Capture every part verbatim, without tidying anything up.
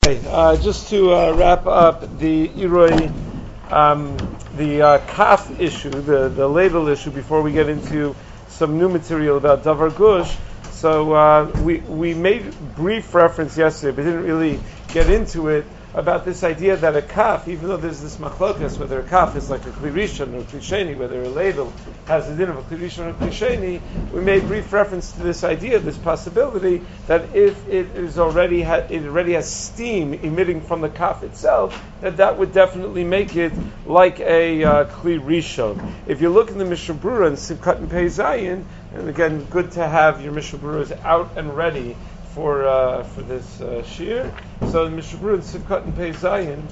Okay, uh, just to uh, wrap up the Iroi, um, the uh, kaf issue, the, the label issue, before we get into some new material about Davar Gush. So uh, we we made brief reference yesterday, but didn't really get into it, about this idea that a kaf, even though there's this machlokas, whether a kaf is like a kli rishon or a kli sheni, whether a label has the din of a kli rishon or a kli sheni, we made brief reference to this idea, this possibility, that if it is already ha- it already has steam emitting from the kaf itself, that that would definitely make it like a uh, kli rishon. If you look in the Mishnah Berurah and Simchat and Pei Zayin, and again, good to have your Mishnah Berurahs out and ready for uh, for this uh, shir. So the Mishnah Berurah in Simchat and Pei Zayin,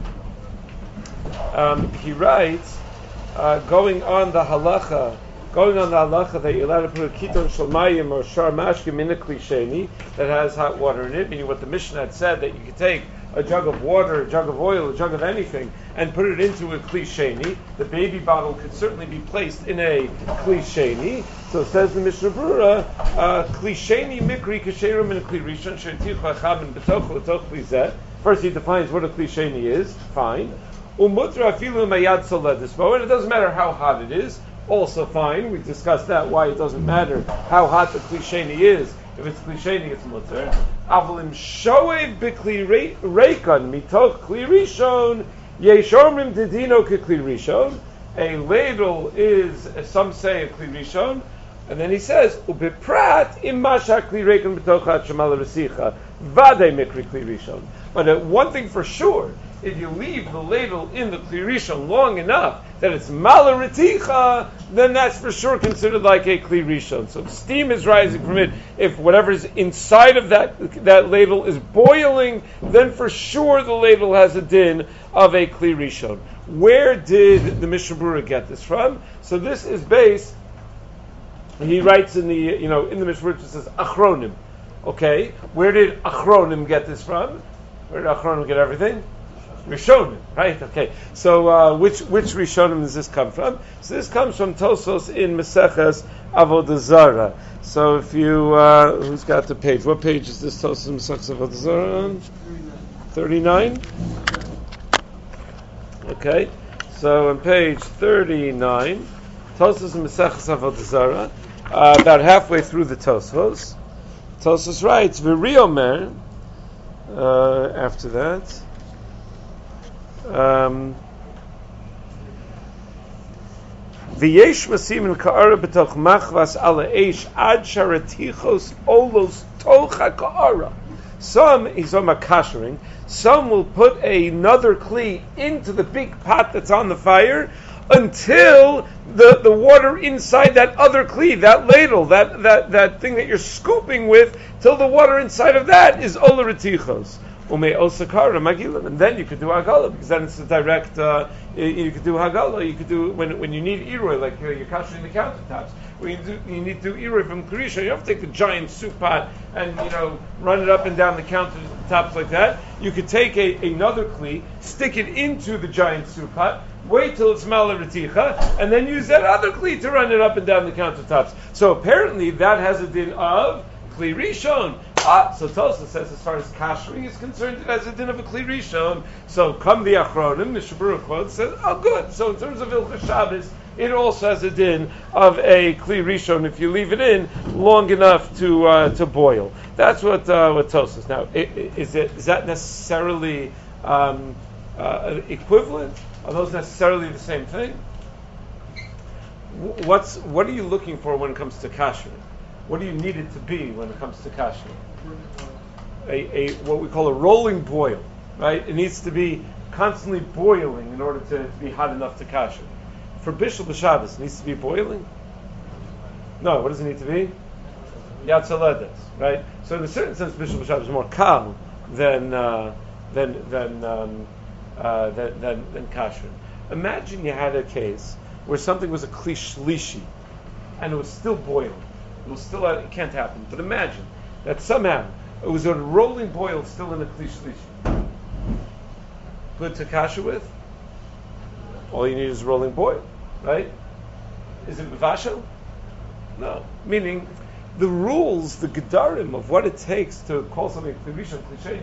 um, he writes, uh, going on the halacha, going on the halacha that you're allowed to put a kiton shalmayim or shar mashkim in a kli sheni that has hot water in it, meaning what the Mishnah had said, that you could take a jug of water, a jug of oil, a jug of anything, and put it into a kli sheni. The baby bottle could certainly be placed in a kli sheni. So says the Mishnah Berurah, kli sheni mikri kasherim in a kli rishon she'tichu achabin b'tochu l'toch kli zeh. First he defines what a kli sheni is, fine. Umutra afilu mayad soledisbo, and it doesn't matter how hot it is, also fine. We discussed that, why it doesn't matter how hot the kli sheni is. If it's kli sheni, it's mutter. Avalim shoev b'kli reikon mitoch kli rishon yeshomrim dedino k'kli rishon. A ladle is, as some say, a kli rishon, and then he says ubiprat imasha kli reikon mitoch hatshamal resicha vade mikri kli rishon. But uh, one thing for sure, if you leave the ladle in the kli rishon long enough that it's malariticha, then that's for sure considered like a kli rishon. So if steam is rising from it, if whatever's inside of that that ladle is boiling, then for sure the ladle has a din of a kli rishon. Where did the Mishnah Berurah get this from? So this is based. He writes in the you know in the Mishnah Berurah it says achronim. Okay, where did achronim get this from? Where did achronim get everything? Rishonim, right? Okay. So uh, which which Rishonim does this come from? So this comes from Tosos in Maseches Avodah Zarah. So if you uh, who's got the page? What page is this Tosos in Maseches Avodah Zarah on? Thirty-nine. Okay. So on page thirty-nine, Tosos in Maseches Avodah Zarah, uh, about halfway through the Tosos, Tosos writes V'riomer. Uh, after that. Um, V'yesh masim ka'ara b'toch machvas ala eish ad sharatichos olos tocha ka'ara. Some, he's on kashering, some will put another kli into the big pot that's on the fire until the, the water inside that other kli, that ladle, that, that, that thing that you're scooping with, till the water inside of that is olaratichos. Ume osakara magilim, and then you could do hagala, because then it's a direct. Uh, you could do hagala. You could do when when you need iroi, like uh, you're kashering the countertops. When you do, you need to do iroi from Karisha. You don't have to take the giant soup pot and you know run it up and down the countertops like that. You could take a, another kli, stick it into the giant soup pot, wait till it's malariticha, and then use that other kli to run it up and down the countertops. So apparently that has a din of kli rishon. Ah, so Tosa says, as far as kashering is concerned, it has a din of a kli rishon. So come the achronim, Mishnah Berurah quotes says, oh, good. So in terms of Hilchos Shabbos, it also has a din of a kli rishon if you leave it in long enough to uh, to boil. That's what uh, what Tosa says. Now, is it is that necessarily um, uh, equivalent? Are those necessarily the same thing? What's what are you looking for when it comes to kashering? What do you need it to be when it comes to kashering? A, a what we call a rolling boil, right? It needs to be constantly boiling in order to, to be hot enough to kasher. For Bishul B'Shabbos, it needs to be boiling? No, what does it need to be? Yatzaledes, right? So in a certain sense, Bishul B'Shabbos is more kal than uh, than than um, uh, than than, than kasher. Imagine you had a case where something was a kli shlishi and it was still boiling. It was still it can't happen. But imagine that somehow it was a rolling boil still in a kli shlishi. Good to kasher with? All you need is a rolling boil, right? Is it b'vashel? No. Meaning, the rules, the gedarim of what it takes to call something kli rishon, kli sheni,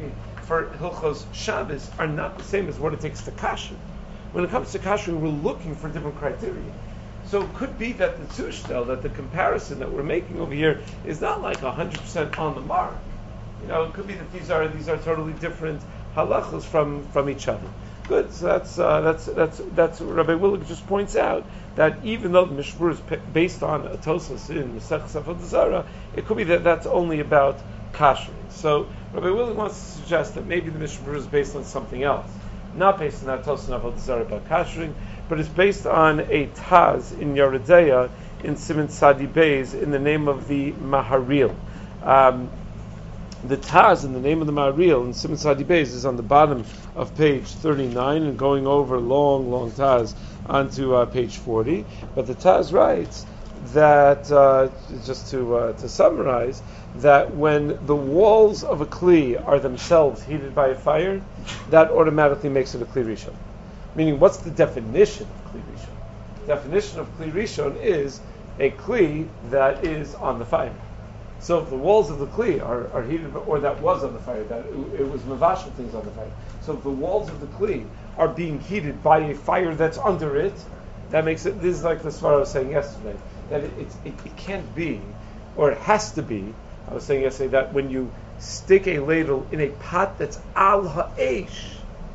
for Hilchos Shabbos are not the same as what it takes to kasher. When it comes to kashering, we're looking for different criteria. So it could be that the tushtel, that the comparison that we're making over here is not like one hundred percent on the mark. You know, it could be that these are these are totally different halachos from, from each other. Good. So that's uh, that's that's that's what Rabbi Willig just points out, that even though the Mishmur is based on a Tosfos in Masechus Avodah Zarah, it could be that that's only about kashering. So Rabbi Willig wants to suggest that maybe the Mishmur is based on something else, not based on that Tosfos in Avodah Zarah about kashering, but it's based on a Taz in Yeridea in Siman Sadi Beis in the name of the Maharil. Um, The Taz in the name of the Maharil in Siman Sadi Beis is on the bottom of page thirty-nine and going over long, long Taz onto uh, page forty. But the Taz writes that, uh, just to uh, to summarize, that when the walls of a Kli are themselves heated by a fire, that automatically makes it a Kli Rishon. Meaning, what's the definition of Kli Rishon? The definition of Kli Rishon is a Kli that is on the fire. So if the walls of the Kli are, are heated, or that was on the fire, that it, it was mavashal things on the fire. So if the walls of the Kli are being heated by a fire that's under it, that makes it, this is like the Svara I was saying yesterday, that it, it, it, it can't be, or it has to be, I was saying yesterday, that when you stick a ladle in a pot that's al ha'esh,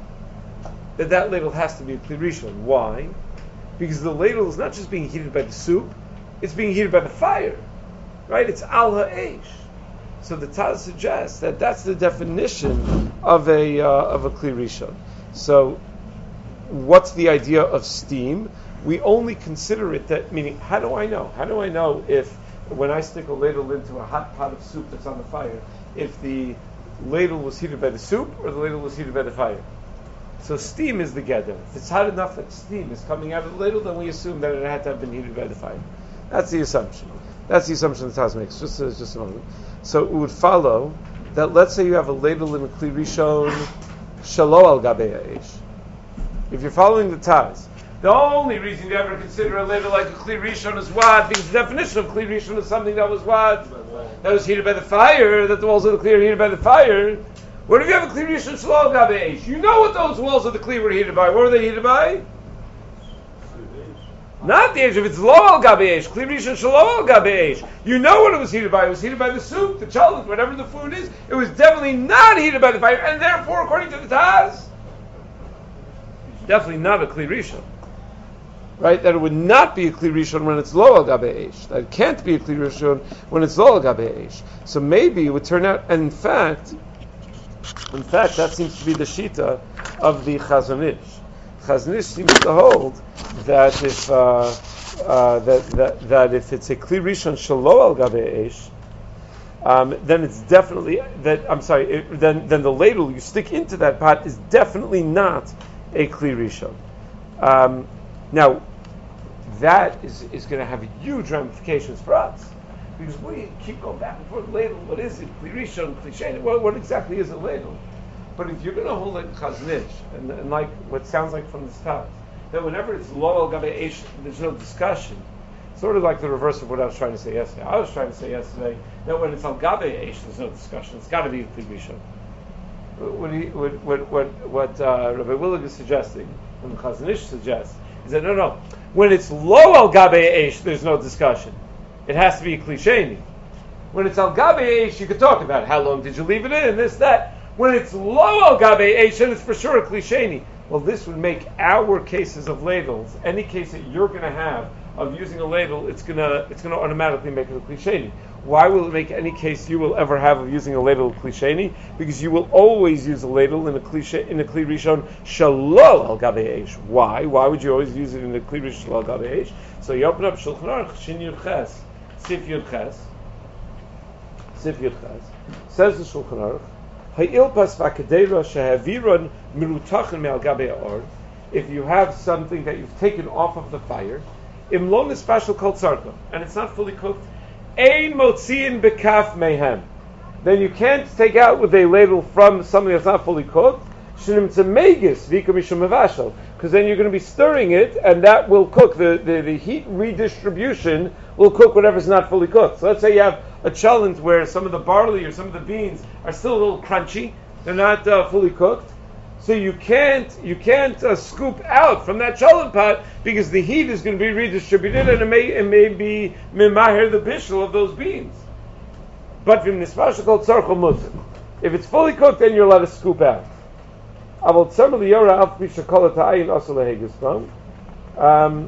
that that ladle has to be a Kli Rishon. Why? Because the ladle is not just being heated by the soup, it's being heated by the fire. Right? It's al ha'esh. So the Taz suggests that that's the definition of a uh, of a Kli Rishon. So what's the idea of steam? We only consider it that, meaning, how do I know? How do I know if, when I stick a ladle into a hot pot of soup that's on the fire, if the ladle was heated by the soup or the ladle was heated by the fire? So steam is the gather. If it's hot enough that steam is coming out of the ladle, then we assume that it had to have been heated by the fire. That's the assumption. That's the assumption the Taz makes. Just, uh, just a moment. So it would follow that, let's say you have a ladle in a Kli Rishon shalo al gabei ha'esh. If you're following the Taz, the only reason you ever consider a ladle like a Kli Rishon is what? Because the definition of Kli Rishon is something that was what? That was heated by the fire, that the walls of the Kli are heated by the fire. What if you have a Kli Rishon shalo al gabei ha'esh? You know what those walls of the Kli were heated by. What were they heated by? Not the age if it's lo al gabi eish, Kli Rishon shelo al gabi eish. You know what it was heated by. It was heated by the soup, the challah, whatever the food is. It was definitely not heated by the fire, and therefore, according to the Taz, definitely not a Kli Rishon. Right? That it would not be a Kli Rishon when it's lo al gabi eish. That it can't be a Kli Rishon when it's lo al gabi eish. So maybe it would turn out, and in fact, in fact, that seems to be the shita of the Chazon Ish. Chazon Ish seems to hold that if uh, uh, that, that that if it's a Kli Rishon shelo al gabei eish, um, then it's definitely that. I'm sorry. It, then then the ladle you stick into that pot is definitely not a Kli Rishon. Um, now that is is going to have huge ramifications for us, because we keep going back and forth. Ladle, what is it? Kli Rishon, Kli Sheni. What, what exactly is a ladle? But if you're going to hold like Chazon Ish, and, and like what sounds like from the start, that whenever it's lo al gabei eish, there's no discussion. Sort of like the reverse of what I was trying to say yesterday. I was trying to say yesterday that when it's al gabei eish, there's no discussion. It's got to be a Kli Rishon. What, he, what, what, what, what uh, Rabbi Willig is suggesting, and Chazon Ish suggests, is that no, no. When it's lo al gabei eish, there's no discussion. It has to be a Kli Sheni. When it's al gabei eish, you could talk about how long did you leave it in, this, that. When it's lo al gabei eish, then it's for sure a Kli Sheni. Well, this would make our cases of ladles, any case that you're going to have of using a ladle, it's going to it's going to automatically make it a Kli Sheni. Why will it make any case you will ever have of using a ladle a Kli Sheni? Because you will always use a ladle in a Kli in a Kli Rishon shelo al gabei eish. Why? Why would you always use it in a Kli Rishon shelo al gabei eish? So you open up Shulchan Aruch Shin Yud Ches, Sif Yud Ches, Sif Yud Ches. Says the Shulchan Aruch, if you have something that you've taken off of the fire, imlon is special called sarka, and it's not fully cooked, ein motziin bekaf mehem, then you can't take out with a ladle from something that's not fully cooked, because then you're going to be stirring it, and that will cook. The, the, the heat redistribution will cook whatever's not fully cooked. So let's say you have a cholent where some of the barley or some of the beans are still a little crunchy, They're not uh, fully cooked. So you can't you can't uh, scoop out from that cholent pot because the heat is going to be redistributed and it may it may be mimahir the bishul of those beans. But from nispash called tzarchel mutter. If it's fully cooked, then you're allowed to scoop out. Avol tzarmel liyora al pi shekol ta'ayin asal lehegistam. Um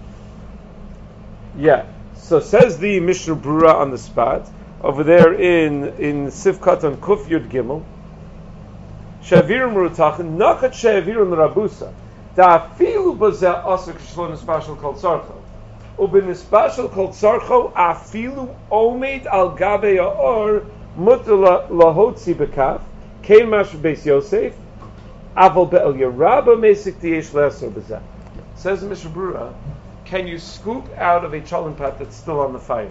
Yeah. So says the Mishnah Brura on the spot over there in in Sivkat on Kuf Yud Gimel. Shavirim Rutachin Nachat Shavirim Rabusa Da Afilu Bazeh Asr Kishlon Special called Sarcho Ubin Special called Sarcho Afilu Omeid Al Gabe Or Mutla Lahotzi Bekaf Kein Mash Beis Yosef Aval Be'el Yerabba Mesik Tiesh Leser Bazeh. Says the Mishnah Brura, can you scoop out of a cholent pot that's still on the fire?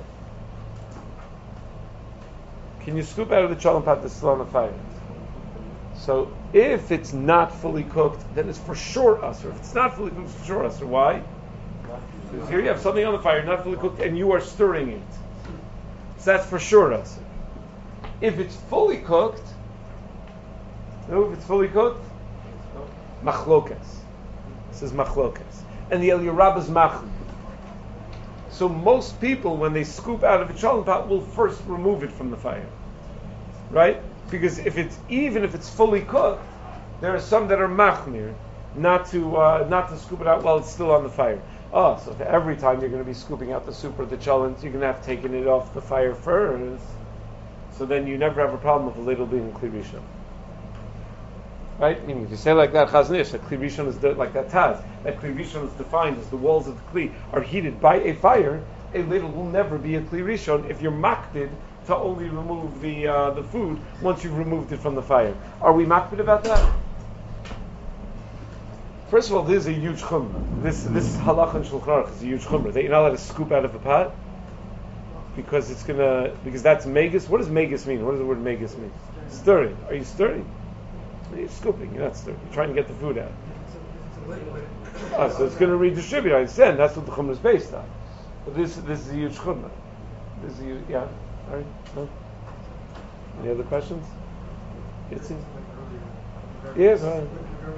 Can you scoop out of the cholent pot that's still on the fire? So if it's not fully cooked, then it's for sure usher. If it's not fully cooked, it's for sure usher. Why? Because here you have something on the fire, not fully cooked, and you are stirring it. So that's for sure usher. If it's fully cooked, no, if it's fully cooked, machlokas. This is machlokas. And the El Yerab is machli. So most people, when they scoop out of a cholent pot, will first remove it from the fire, right? Because if it's even if it's fully cooked, there are some that are machmir, not to uh, not to scoop it out while it's still on the fire. Oh, so every time you're going to be scooping out the soup or the cholent, you're going to have taken it off the fire first. So then you never have a problem with the ladle being kli rishon. Right? Meaning, if you say like that, chaznish, that kli rishon is de- like that taz, that kli rishon is defined as the walls of the kli are heated by a fire, a ladle will never be a kli rishon if you're makbid to only remove the uh, the food once you've removed it from the fire. Are we makbid about that? First of all, this is a huge chumrah. This this halach and shulchan aruch is a huge chumrah. That you're not allowed to scoop out of a pot because it's gonna because that's megas. What does megas mean? What does the word megas mean? Stirring. Are you stirring? You're scooping. You're not stirring. You're trying to get the food out. Oh, so it's going to redistribute. I understand. That's what the chumrah is based on. But this this is a huge chumrah. This is a huge, yeah. All right. No? Any other questions? It's in. Yeah. Go ahead.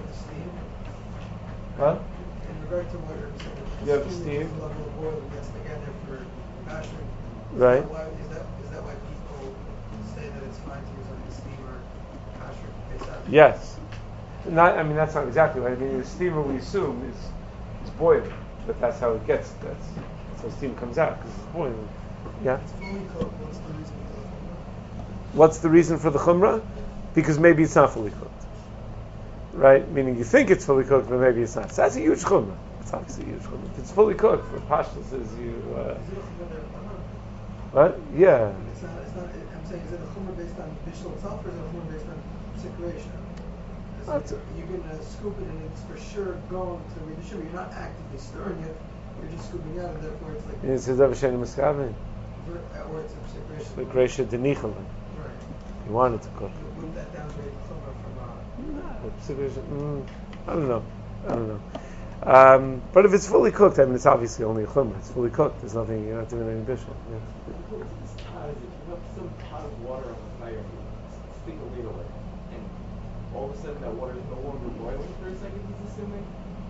Huh? In regard to what you're saying, you have steam level of oil that gets together for mashing. Right. Is that, why, is that is that why people say that it's fine to use like a steamer masher based on? Yes. Not. I mean, that's not exactly right. I mean, the steamer we assume is is boiling, but that's how it gets. That's, that's how steam comes out because it's boiling. Yeah. It's fully cooked. What's the reason for the chumrah? What's the reason for the chumrah? Because maybe it's not fully cooked. Right? Meaning you think it's fully cooked, but maybe it's not. So that's a huge chumrah. It's obviously a huge chumrah. If it's fully cooked, for pashtus is you. Uh, Is it a chumrah there? what? Yeah. It's not. It's not. I'm saying, is it a chumrah based on bishul itself, or is it a chumrah based on situation? That's Like, you can uh, scoop it, and it's for sure going to redistribute. You're not actively stirring it. You're just scooping out, and therefore it's like. It says Avasheni Muskavin. Or it's a situation. The Gresha Denichalin. Right. You wanted to cook. Would that downgrade chumrah from? Uh, Mm, I don't know. I don't know. Um, but if it's fully cooked, I mean, it's obviously only a chumrah. It's fully cooked. There's nothing. You're not doing any bishul. Yeah. If you have some pot of water on the fire, stick a lid on it, and all of a sudden that water is no longer boiling for a second, he's assuming?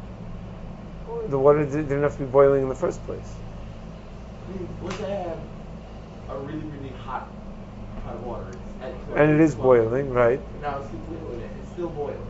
The water didn't have to be boiling in the first place. I mean, let's say I have a really, really hot pot of water. It's at And it is twelve. boiling, right? Now it's completely in it. It's still boiling.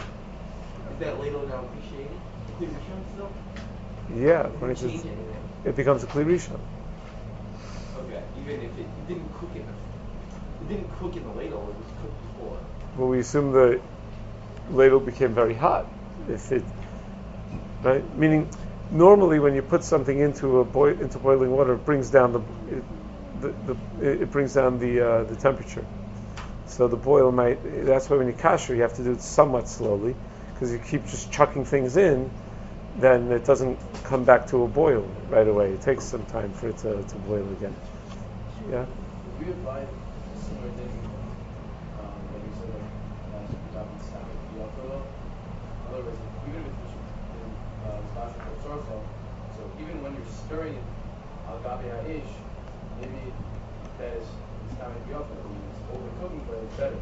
Is that ladle now appreciated? Clear rishon still? Yeah. It When didn't it's change anything. it becomes a kli rishon. Okay, even if it, it didn't cook in the, it didn't cook in the ladle, it was cooked before. Well, we assume the ladle became very hot. If it, right? Meaning, normally when you put something into a boi- into boiling water, it brings down the it, the, the it brings down the uh, the temperature. So the boil might. That's why when you kasher, you have to do it somewhat slowly, because you keep just chucking things in, then it doesn't come back to a boil right away. It takes some time for it to, to boil again. Yeah. We advise similar thing, um, like you said, like last job in South Yalto. In other words, even if it's in uh, Spasha Kotzorso, so even when you're stirring it, al gabi ha'ish, maybe that is Islamic Yalto. I mean, it's overcooking, but it's better.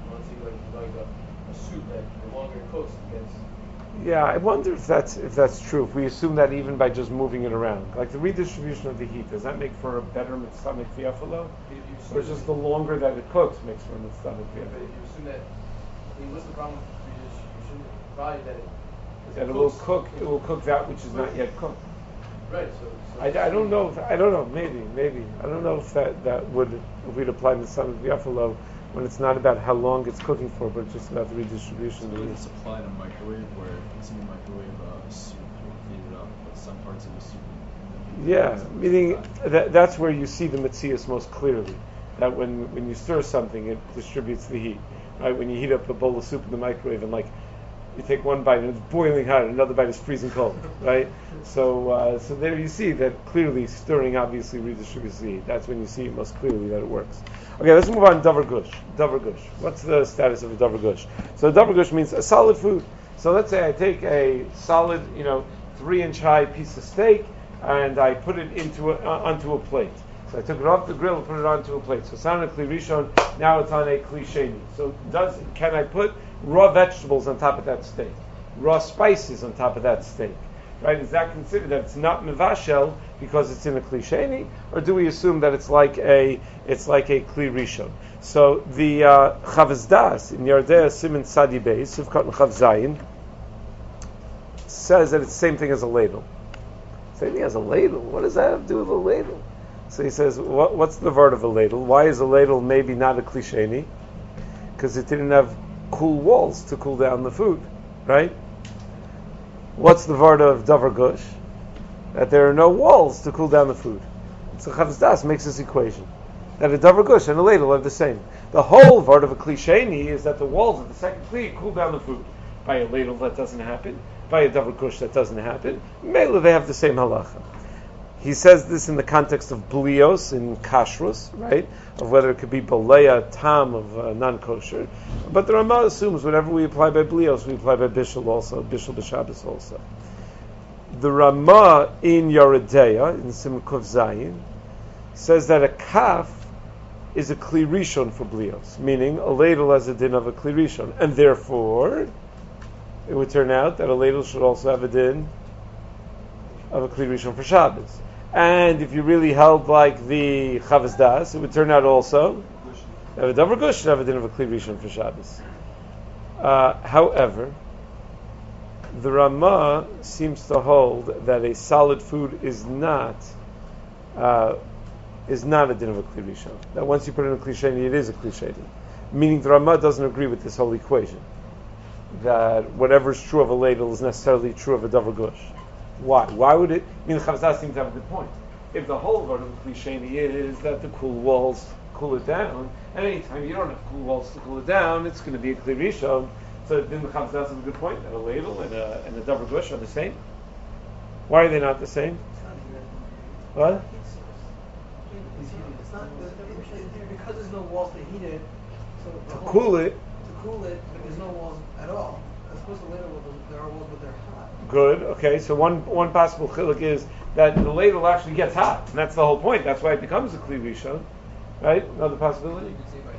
once you like like a, a soup that the longer it cooks, it gets. Yeah, I wonder if that's if that's true. If we assume that even by just moving it around, like the redistribution of the heat, does that make for a better mitzvah fiafalo? Or just the longer that it cooks makes for a mitzvah But if fiafalo? you assume that, I mean, what's the problem with redistribution? Probably that it. 'cause That it cooks- will cook, it will cook that which is not yet cooked. Right. So. so I, I don't know. If, I don't know. Maybe, maybe. I don't know if that, that would if we'd apply mitzvah fiafalo when it's not about how long it's cooking for, but just about the redistribution. So it's applied in a microwave where it's in the microwave uh, soup, you heat it up, but some parts of the soup. Yeah, meaning that, that's where you see the metzias most clearly. That when, when you stir something, it distributes the heat. Right? When you heat up a bowl of soup in the microwave and like you take one bite and it's boiling hot, and another bite is freezing cold. Right? So uh, so there you see that clearly stirring obviously redistributes the heat. That's when you see most clearly that it works. Okay, let's move on to davar gush. Davar gush. What's the status of a davar gush? So davar gush means a solid food. So let's say I take a solid, you know, three-inch high piece of steak and I put it into a, uh, onto a plate. So I took it off the grill and put it onto a plate. So it's on a kli rishon. Now it's on a kli sheni. So does can I put raw vegetables on top of that steak? Raw spices on top of that steak? Right? Is that considered that it's not mevashel because it's in a kli sheni, or do we assume that it's like a it's like a kli rishon? So the uh, Chavaz Das in Yardea Siman Sadi Beis Sivkot and Chav Zayin says that it's the same thing as a ladle. Same thing as a ladle. What does that have to do with a ladle? So he says, what, what's the word of a ladle? Why is a ladle maybe not a kli sheni? Because it didn't have cool walls to cool down the food, right? What's the word of davar gush? That there are no walls to cool down the food. So Chavaz Das makes this equation that a davar gush and a ladle are the same. The whole word of a kli sheni is that the walls of the second kli cool down the food. By a ladle that doesn't happen. By a davar gush that doesn't happen. Mela they have the same halacha. He says this in the context of blios in kashrus, right? Of whether it could be baleya tam of uh, non-kosher. But the Ramah assumes whatever we apply by blios, we apply by bishul also, bishul b'Shabbos also. The Ramah in Yoredeya, in Siman Kuf Zayin, says that a kaf is a kli rishon for blios, meaning a ladle has a din of a kli rishon, and therefore it would turn out that a ladle should also have a din of a kli rishon for Shabbos. And if you really held like the Chavaz Das, it would turn out also that a davar gush should have a din of a kli rishon for Shabbos. Uh, however, the Ramah seems to hold that a solid food is not uh, is not a din of a kli rishon. That once you put it in a kli sheni, it is a kli sheni. Meaning the Ramah doesn't agree with this whole equation. That whatever is true of a ladle is necessarily true of a davar gush. Why? Why would it? I mean, the Chavaz Das seems to have a good point. If the whole word of the kli sheni is that the cool walls cool it down, and anytime you don't have cool walls to cool it down, it's going to be a kli rishon. So then the Chavaz Das have a good point that a ladle and a, and a davar gush are the same. Why are they not the same? What? It's not the, it, it, because there's no walls to heat it. So the To whole- cool it. To cool it, but there's no walls at all. As opposed to later, there are walls, but they're hot. Good. Okay. So one one possible chiluk is that the ladle actually gets hot, and that's the whole point. That's why it becomes a kli rishon, right? Another possibility.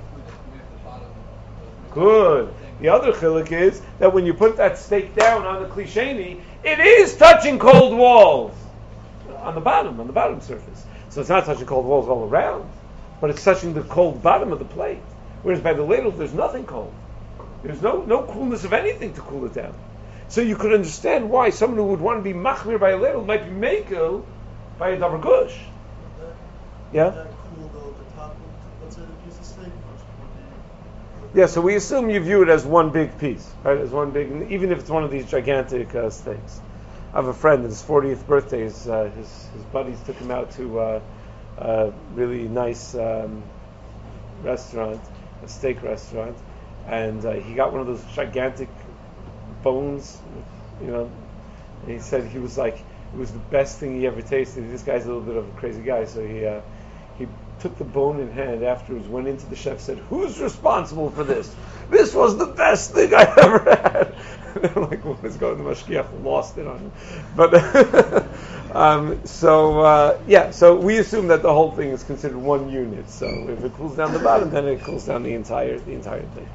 Good. The other chiluk is that when you put that steak down on the kli sheni, it is touching cold walls on the bottom, on the bottom surface. So it's not touching cold walls all around, but it's touching the cold bottom of the plate. Whereas by the ladle, there's nothing cold. There's no no coolness of anything to cool it down. So you could understand why someone who would want to be machmir by a ladle might be mekel by a davar gush. Yeah? That cool though, the top of, let's say the piece of steak first. Yeah, so we assume you view it as one big piece, right? As one big, even if it's one of these gigantic uh, steaks. I have a friend, his fortieth birthday, his, uh, his, his buddies took him out to uh, a really nice um, restaurant, a steak restaurant, and uh, he got one of those gigantic bones, you know, and he said he was like, it was the best thing he ever tasted. This guy's a little bit of a crazy guy, so he uh, he took the bone in hand afterwards, went into the chef, said, "Who's responsible for this? This was the best thing I ever had." And they're like, "What is going?" The mashgiach lost it on him. But um, so uh, yeah, so we assume that the whole thing is considered one unit. So if it cools down the bottom, then it cools down the entire the entire thing.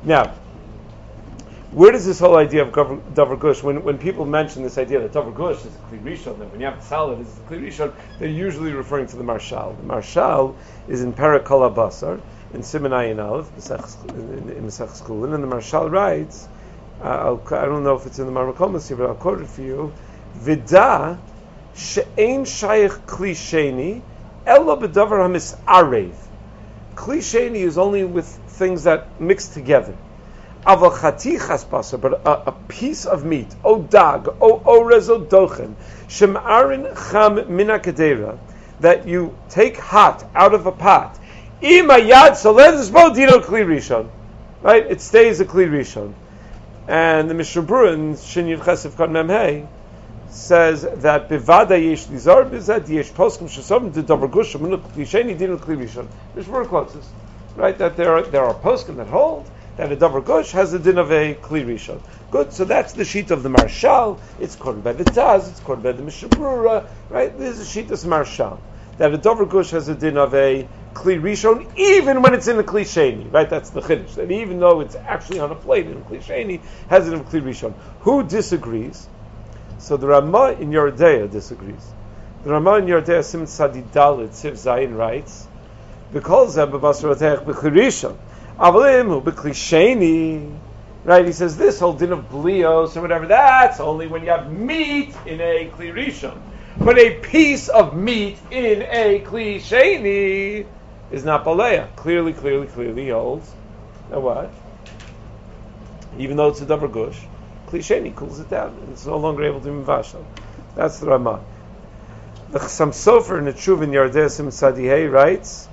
Now, where does this whole idea of gov- davar gush, when, when people mention this idea that davar gush is a kli rishon, that when you have a salad it's a kli rishon, they're usually referring to the Marshal. The Marshal is in Perek Kol HaBasar, in Siman Ayin Aleph, in, in Mesech Schulin, and the Marshal writes, uh, I'll, I don't know if it's in the Marmakomas here, but I'll quote it for you, Vida she'ein shayich kli sheni, ela b'davar hamis'arev. Kli sheni is only with things that mix together. Aval chatichas basar, but a, a piece of meat, o dag, o orez, o dochen, shem'arin cham mina kedera, that you take hot out of a pot. Im hayad solez bo dino kli rishon, right? It stays a kli rishon. And the Mishnah Berurah in Shin Yud Chesef Kod Mem Hey says that bivada yesh lizar bizad yesh poskim shesom de davar gush shemunu kli sheni dino kli rishon. Mishnah Berurah quotes this, right? That there are there are poskim that hold that a davar gush has a din of a kli rishon. Good, so that's the sheet of the Marshal. It's quoted by the Taz, it's quoted by the Mishnah Berurah, right? This is a sheet of the Marshal. That a davar gush has a din of a kli rishon, even when it's in a kli sheni, right? That's the chiddush. That even though it's actually on a plate in a kli sheni, has it in a kli rishon. Who disagrees? So the Ramah in Yeridea disagrees. The Ramah in Yeridea Sim Tzadi Dalet Siv Zayin writes, "Because B'Basarotech B'Kli Rishon, Avalim B'Kli Sheni." Right? He says this whole din of blios or whatever. That's only when you have meat in a kli rishon. But a piece of meat in a kli sheni is not baleya. Clearly, clearly, clearly he holds that what? Even though it's a davar gush, kli sheni cools it down and it's no longer able to be mivashal. That's the Ramah. The Chassam Sofer in the Tshuva in Yeridea Sim Sadihei writes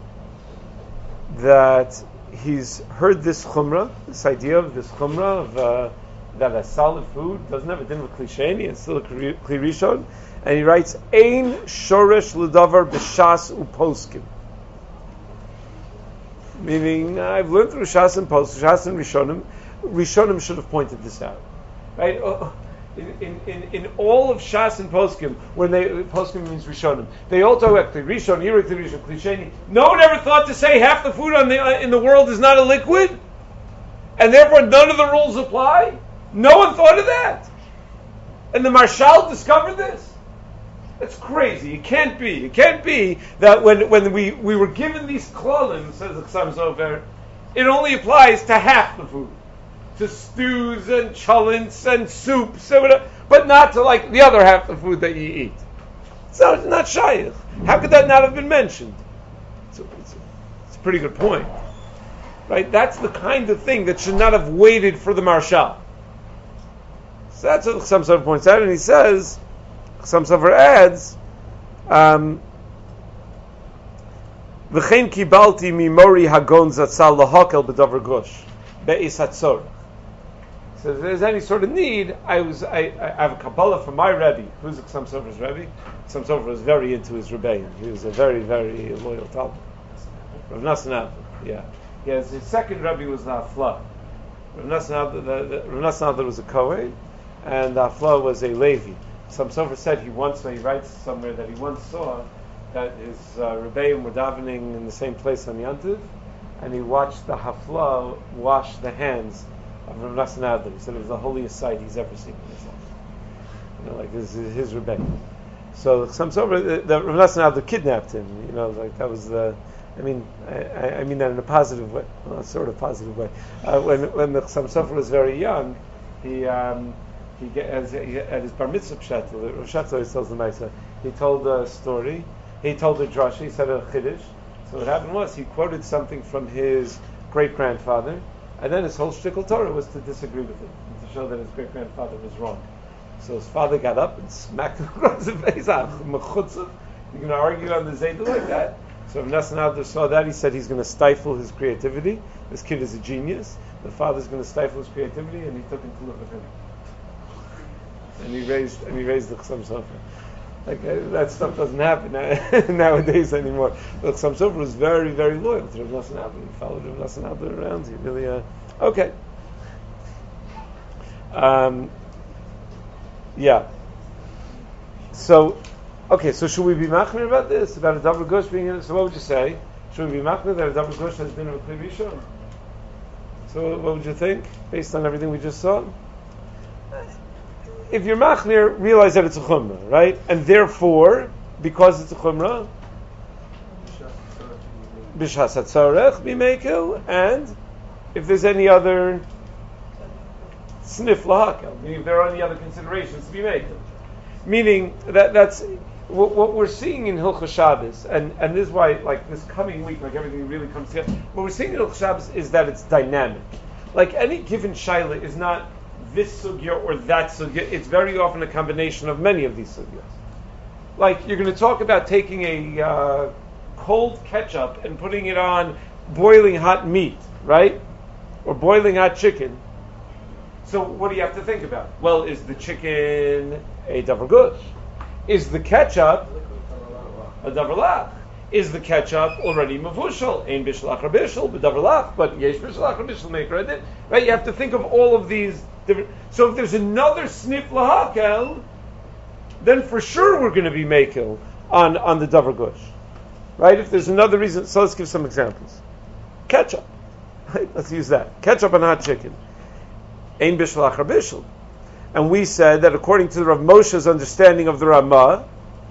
that he's heard this chumrah, this idea of this chumrah of uh, that a solid food doesn't have a din of kli sheni, it's still a kli rishon. And he writes, Ein shoresh l'davar b'shas uposkim. Meaning, I've learned through Shas and Poskim, Shas and Rishonim. Rishonim should have pointed this out, right? In, in, in, in all of Shas and Poskim, when they Poskim means Rishonim, they all talk about kli rishon, yirei kli rishon, kli sheni. No one ever thought to say half the food on the uh, in the world is not a liquid, and therefore none of the rules apply. No one thought of that, and the Marshal discovered this. It's crazy. It can't be. It can't be that when, when we, we were given these klolim, says the Chassam Sofer, it only applies to half the food. To stews and cholents and soups, and whatever, but not to like the other half of the food that you eat. So it's not shayach. How could that not have been mentioned? So it's, a, it's a pretty good point. Right? That's the kind of thing that should not have waited for the Marshal. So that's what Chassam Sofer points out, and he says, Chassam Sofer adds, um, V'chein kibalti mimori hagon zatzal lahakel b'davar gush be'is hatzor. So if there's any sort of need, I was I, I have a Kabbalah from my Rebbe. Who's Chassam Sofer's Rebbe? Chassam Sofer was very into his rebellion. He was a very, very loyal Talmud. Rav Nosson Adler, yeah. Yes, his second Rebbe was the Hafla. Rav Nosson Adler, the, the, Rav Nosson Adler was a Kohen, and the Hafla was a Levi. Chassam Sofer said he once, he writes somewhere that he once saw that his uh, rebellion were davening in the same place on Yantiv, and he watched the Hafla wash the hands of Rav Nosson Adler. He said it was the holiest sight he's ever seen in his life. You know, like this is his rebellion. So Chassam Sofer, the, the Rav Nosson Adler kidnapped him. You know, like that was the. I mean, I, I mean that in a positive way, well, sort of positive way. Uh, when when the Chassam Sofer was very young, he um, he get, as, he, at his bar mitzvah pshat, Rosh Hashanah always tells the Maisa. He told a story. He told a drasha. He said a chiddush. So what happened was he quoted something from his great grandfather. And then his whole shtickle Torah was to disagree with him, and to show that his great-grandfather was wrong. So his father got up and smacked him across the face. You're going to argue on the Zaydah like that? So if Nosson Adler saw that, he said he's going to stifle his creativity. This kid is a genius. The father's going to stifle his creativity, and he took him to live with him. And he raised, and he raised the Chassam Sofer. Like uh, that stuff doesn't happen nowadays anymore. But Chassam Sofer was very, very loyal to Rav Nosson Adler. He followed Rav Nosson Adler around. He really, uh, okay. Um, yeah. So, okay. So should we be machmir about this? About a davar gush being in it? So what would you say? Should we be machmir that a davar gush has been a kli rishon? So what would you think, based on everything we just saw? If you're machmir, realize that it's a chumrah, right? And therefore, because it's a chumrah, b'shas hatzarech b'mekel, and if there's any other snif lahakel, meaning if there are any other considerations to be made, meaning that that's what, what we're seeing in Hilchos Shabbos, and, and this is why, like this coming week, like everything really comes together. What we're seeing in Hilchos Shabbos is that it's dynamic. Like any given shaila is not this sugya or that sugya. It's very often a combination of many of these sugyas. Like you're going to talk about taking a uh, cold ketchup and putting it on boiling hot meat, right? Or boiling hot chicken. So what do you have to think about? Well, is the chicken a davar gush? Is the ketchup a davar lach? Is the ketchup already mavushal? Ein bishul achar bishul, b'davar lach, but yesh bishul achar bishul maker adin. Right? You have to think of all of these different. So if there's another snif lahakel, then for sure we're going to be makel on, on the davar gush. Right? If there's another reason, so let's give some examples. Ketchup. Right? Let's use that. Ketchup on hot chicken. Ein bishul achar bishul. And we said that according to Rav Moshe's understanding of the Ramah,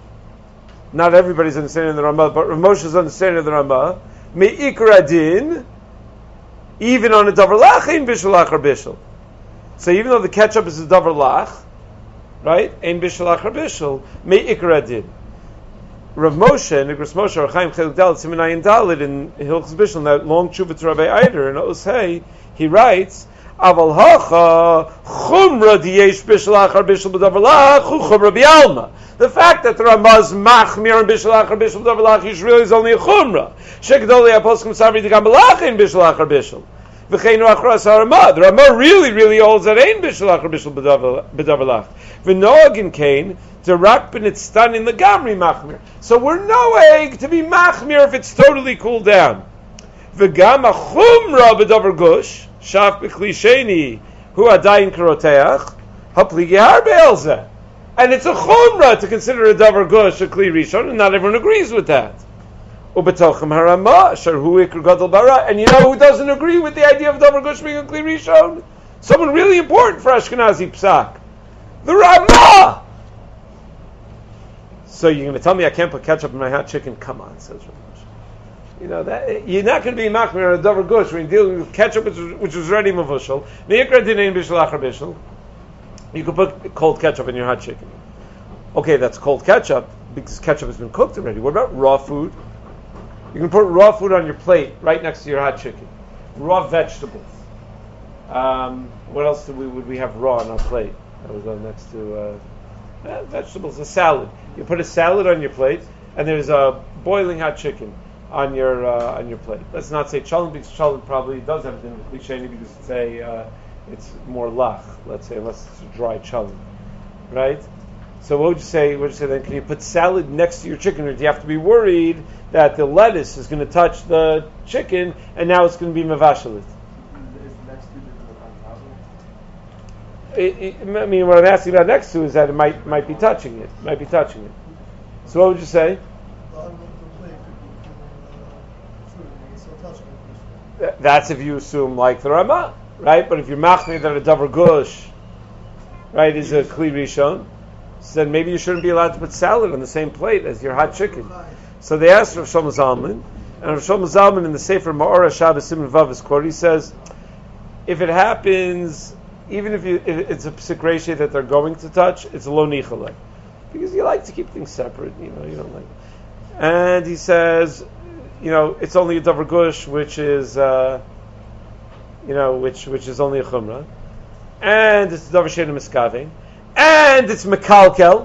not everybody's understanding of the Ramah, but Rav Moshe's understanding of the Ramah, me'ikar adin, even on a davar lach, ein bishul achar bishul. So even though the ketchup is a davar lach, right, ein bishul achar bishul, me'ikar adin. Rav Moshe, Nigros Moshe, or Chaim Chelik Dalet, Siman Ayin Dalet, in Hilchos Bishul, in that long tshuva to Rabbi Eider, in Osei, he writes, Aval hacha chumra diyesh bishul achar bishul b'davar lach hu chumra bi'alma. The fact that the Ramaz machmir and bishul achar bishul b'davar lach Yisrael is only a chumra. Shekadoli aposkim sabri dikam b'lach in bishul achar bishul. V'cheinu achras haRamah. The Ramah really, really holds that ain't bishul achar bishul b'davar lach. V'noagin kain derak b'nitztan in the gamri machmir. So we're no egg to be machmir if it's totally cooled down. V'gam achumra b'davar gush. Shaf b'kli sheni hu adayin karoteach hapligi harbe elzeh. And it's a chumrah to consider a davar gush a kli rishon, and not everyone agrees with that. Ubetochem haRamah shar hu ikr gadol bara. And you know who doesn't agree with the idea of davar gush being a kli rishon? Someone really important for Ashkenazi psak, the Ramah. So you're going to tell me I can't put ketchup in my hot chicken? Come on, says Rav. You know that you're not going to be machmir on a davar gush when you're dealing with ketchup, which is, which is already mavushal. You could put cold ketchup in your hot chicken. Okay, that's cold ketchup because ketchup has been cooked already. What about raw food? You can put raw food on your plate right next to your hot chicken. Raw vegetables. Um, what else do we, would we have raw on our plate? That would go next to uh, eh, vegetables. A salad. You put a salad on your plate, and there's a boiling hot chicken on your uh, on your plate. Let's not say cholent, because cholent probably does have a din of klisheni because it's a uh, it's more lach. Let's say unless it's a dry cholent, right? So what would you say? What would you say then? Can you put salad next to your chicken, or do you have to be worried that the lettuce is going to touch the chicken and now it's going to be mavashalit? It, it, I mean, what I'm asking about next to is that it might might be touching it, might be touching it. So what would you say? That's if you assume like the Ramah, right? But if you're machmir that a davar gush, right, is a kli rishon, so then maybe you shouldn't be allowed to put salad on the same plate as your hot chicken. So they asked Rav Shlomo Zalman, and Rav Shlomo Zalman in the Sefer Ma'ora Shabbos Siman Vav is quoted. He says, if it happens, even if, you, if it's a psik reisha that they're going to touch, it's a lo nichaleh, because you like to keep things separate. You know, you don't like. And he says, you know, it's only a davar gush, which is, uh, you know, which which is only a chumrah, and it's davar she'eino miskavein, and it's mekalkel,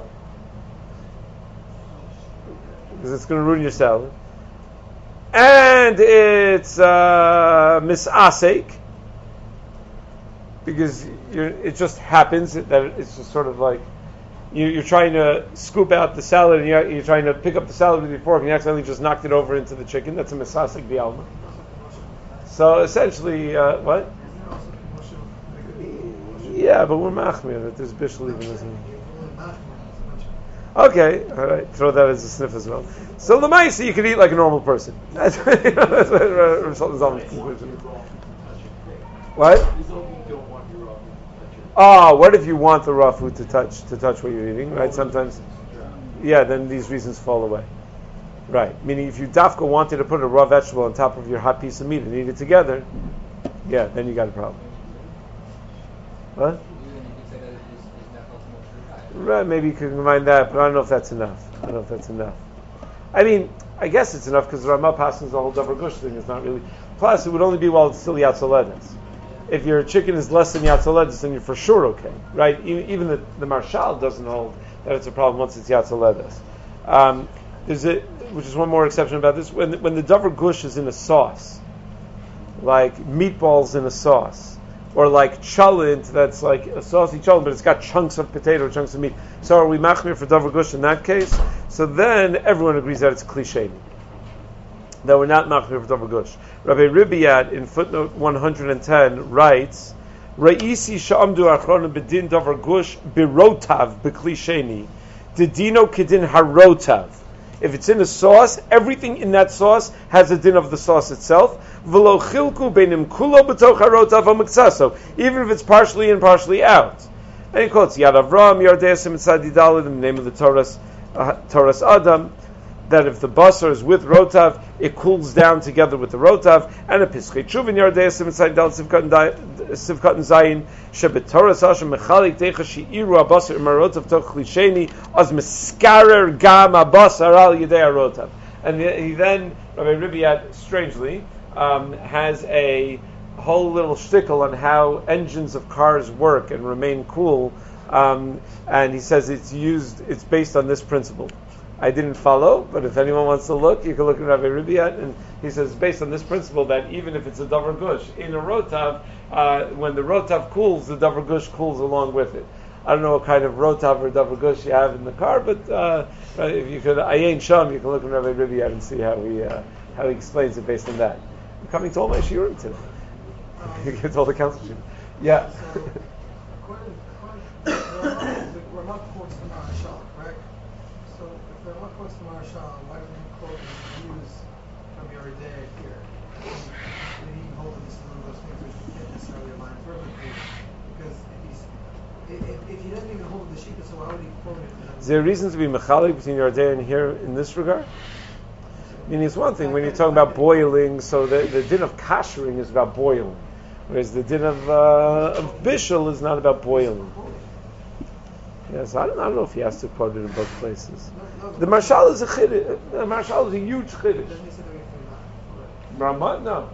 because it's going to ruin your salad, and it's uh, misasek, because you're, it just happens that it's just sort of like you, you're trying to scoop out the salad, and you're, you're trying to pick up the salad with your fork, and you accidentally just knocked it over into the chicken. That's a misasek bialma. So essentially, uh, what? Yeah, but we're machmir that there's bishul even isn't. Okay, all right. Throw that as a sniff as well. So the ma'isa you can eat like a normal person. That's, you know, that's what Rav Shlomo Zalman's conclusion is. What? This only you don't want your raw food to touch it. Ah, what if you want the raw food to touch to touch what you're eating? Right? Sometimes, yeah. Then these reasons fall away. Right. Meaning, if you dafka wanted to put a raw vegetable on top of your hot piece of meat and eat it together, yeah, then you got a problem. What? Right. Maybe you could combine that, but I don't know if that's enough. I don't know if that's enough. I mean, I guess it's enough because Ramah passes the whole davar gush thing is not really. Plus, it would only be while it's still yatzoledes. If your chicken is less than yatzoledes, then you're for sure okay, right? Even, even the, the marshal doesn't hold that it's a problem once it's yatzoledes. Um, there's a, which is one more exception about this. When the, when the davar gush is in a sauce, like meatballs in a sauce, or like cholent that's like a saucy cholent, but it's got chunks of potato, chunks of meat. So are we machmir for davar gush in that case? So then everyone agrees that it's klisheni. That we're not machmir for davar gush. Rabbi Ribiyat in footnote one hundred ten writes, Re'isi sha'amdu achronim bedin davar gush birotav beklisheni, dedino kedin harotav. If it's in a sauce, everything in that sauce has a din of the sauce itself. V'lo chilku beinim kulo b'toch harotav ha'miksaso, even if it's partially in, partially out. And he quotes Yad Avram, Yardei Asim Tzadi Daled, in the name of the Torah's, uh, Torah's Adam, that if the basar is with rotav, it cools down together with the rotav, and a pischei tshuva in Yardei Asim Tzadi Daled Sivkat and Zayin, Shebet Torah's Hashem Mechalik Teicha She'iru HaBasar Im HaRotav Toch Klisheni, Az Meskarer Gam HaBasar Al Yedei HaRotav. And he then, Rabbi Ribiyat, strangely, um, has a whole little shtickle on how engines of cars work and remain cool, um, and he says it's used, it's based on this principle. I didn't follow, but if anyone wants to look, you can look at Rabbi Ribiyat, and he says based on this principle that even if it's a davar gush in a rotav, uh, when the rotav cools, the davar gush cools along with it. I don't know what kind of rotav or davar gush you have in the car, but uh, if you could, ayin sham, you can look at Rabbi Ribiyat and see how he uh, how he explains it based on that. I'm coming to all my shiurim today. He gets all the counselship. Yeah. So, according, according to the Ramah quotes the Marashal, correct? So, if the Ramah quotes the Marashal, why didn't he quote and use from your day here? Did he hold that this is one of those things which you can't necessarily align perfectly? Because if he's, if, if he doesn't even hold the sheet, so why would he quote it? Is there a reason to be mechalik between your day and here in this regard? I mean, it's one thing when you're talking about boiling, so the, the din of kashering is about boiling. Whereas the din of, uh, of bishul is not about boiling. Yes, I don't, I don't know if he has to quote it in both places. The marshal is a chiddush. The marshal is a huge chiddush. Ramah, no.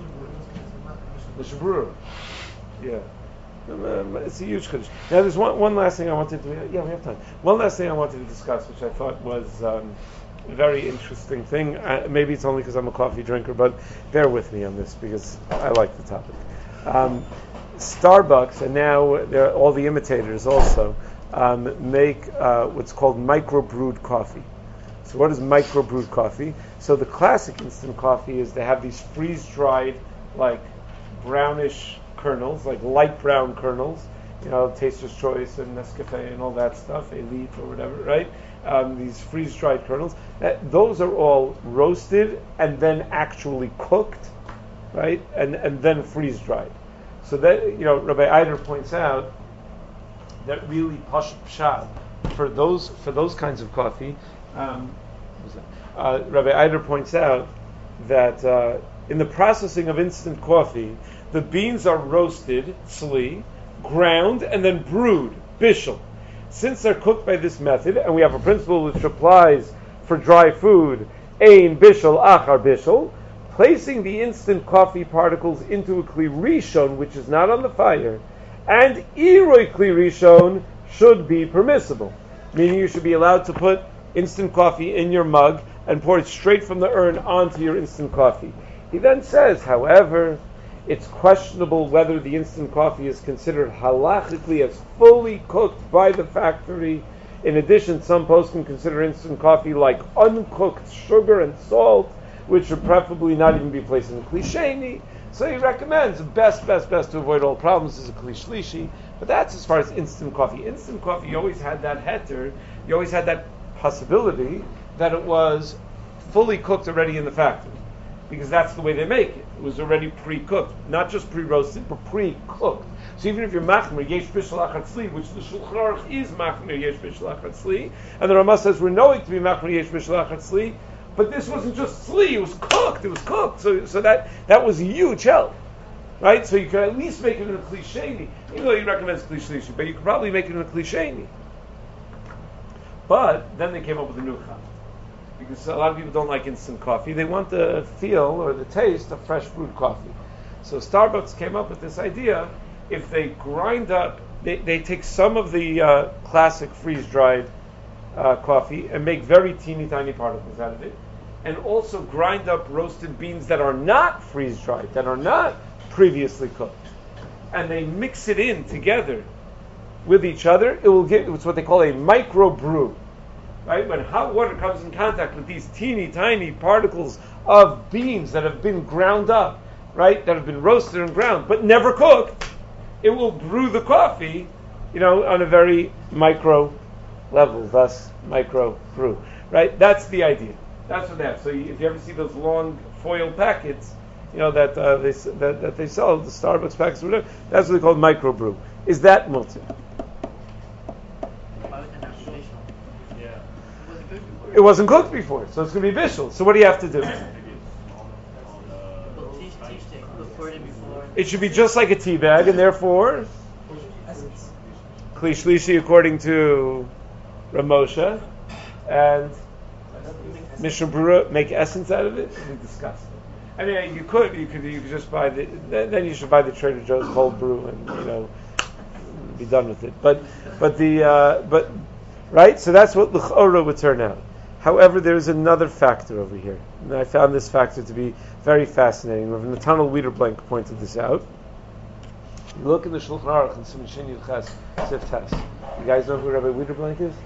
The Shabrur. Yeah. It's a huge chiddush. Now, there's one, one last thing I wanted to. Yeah, we have time. One last thing I wanted to discuss, which I thought was um, a very interesting thing. Uh, maybe it's only because I'm a coffee drinker, but bear with me on this because I like the topic. Um, Starbucks, and now there are all the imitators also, um, make uh, what's called microbrewed coffee. So what is microbrewed coffee? So the classic instant coffee is they have these freeze-dried, like brownish kernels, like light brown kernels, you know, Taster's Choice and Nescafe and all that stuff, Elite or whatever, right? Um, these freeze-dried kernels. That, those are all roasted and then actually cooked, right? And and then freeze-dried. So that, you know, Rabbi Eider points out that really pashut pshat for those for those kinds of coffee. Um, what was that? Uh, Rabbi Eider points out that uh, in the processing of instant coffee, the beans are roasted, tzli, ground, and then brewed, bishul. Since they're cooked by this method, and we have a principle which applies for dry food, ein bishul achar bishul, placing the instant coffee particles into a kli rishon, which is not on the fire, and iroi kli rishon should be permissible. Meaning you should be allowed to put instant coffee in your mug and pour it straight from the urn onto your instant coffee. He then says, however, it's questionable whether the instant coffee is considered halachically as fully cooked by the factory. In addition, some posts can consider instant coffee like uncooked sugar and salt, which should preferably not even be placed in a kli sheni. So he recommends best, best, best to avoid all problems is a kli shlishi. But that's as far as instant coffee. Instant coffee, you always had that heter, you always had that possibility that it was fully cooked already in the factory. because that's the way they make it. It was already pre-cooked, not just pre-roasted, but pre-cooked. So even if you're machmer yesh bishul achatzli, which the Shulchan Aruch is machmer yesh bishul achatzli, and the Ramah says we're knowing to be machmer yesh bishul achatzli, but this wasn't just tzli; it was cooked. It was cooked. So, so that that was a huge help, right? So you could at least make it in a klisheni, even though he recommends klisheni, but you could probably make it in a klisheni. But then they came up with a new chap, because a lot of people don't like instant coffee. They want the feel or the taste of fresh brewed coffee. So Starbucks came up with this idea: if they grind up, they, they take some of the uh, classic freeze-dried uh, coffee and make very teeny tiny particles out of it, and also grind up roasted beans that are not freeze-dried, that are not previously cooked, and they mix it in together with each other. It will get, it's what they call a micro brew. Right? When hot water comes in contact with these teeny tiny particles of beans that have been ground up, right, that have been roasted and ground, but never cooked, it will brew the coffee, you know, on a very micro level, thus micro brew. Right? That's the idea. That's what they have. So you, if you ever see those long foil packets, you know, that uh, they that, that they sell, the Starbucks packets, or whatever, that's what they call micro brew. Is that multi? It wasn't cooked before, so it's going to be bishul. So what do you have to do? It should be just like a tea bag, and therefore, Kli Shlishi according to Ramosha, and Mishnah Berurah make essence out of it. It'd be disgusting. I mean, you could, you could, you could just buy the. Then you should buy the Trader Joe's cold brew, and you know, be done with it. But, but the, uh, but, right. So that's what l'chora would turn out. However, there is another factor over here, and I found this factor to be very fascinating. Rav Nathanael Wiederblank pointed this out. You look in the Shulchan Aruch and Siman Shin Yud Ches Sif Tes. You guys know who Rabbi Wiederblank is?